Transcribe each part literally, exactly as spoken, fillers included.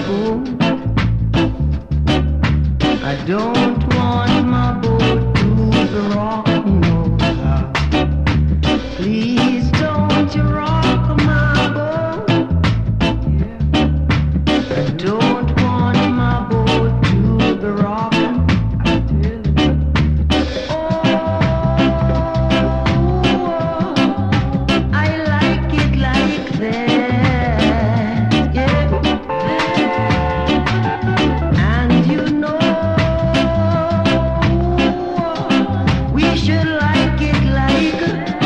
boat. I don't want my boat to be rocking over. Please don't you rock my boat. I don't want my boat to be rocking. Oh, I like it like that, yeah. And you know we should like it like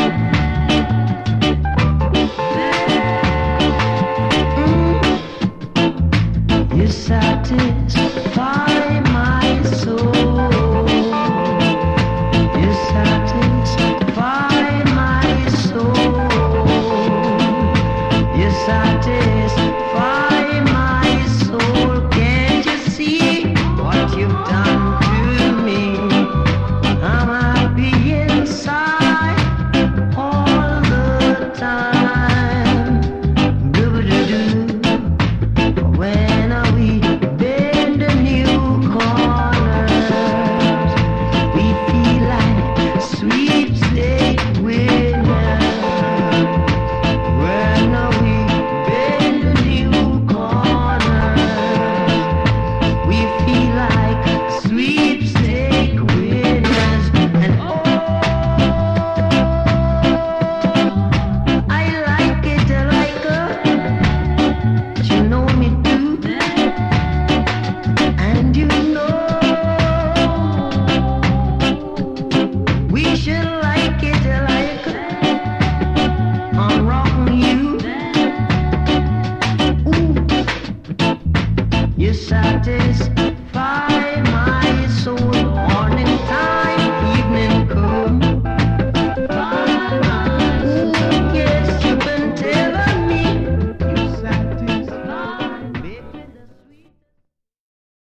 mm. You satisfy my soul. You satisfy my soul. You satisfy my soul. Can't you see what you've done to me? I'm happy inside all the time. Do-do-do. When we bend the new corners, we feel like sweepstake winners. When we bend the new corners, we feel like sweepstake winners. And oh, I like it like a, but you know me too. And you know we should like it like I'm rocking you. Ooh, you satisfy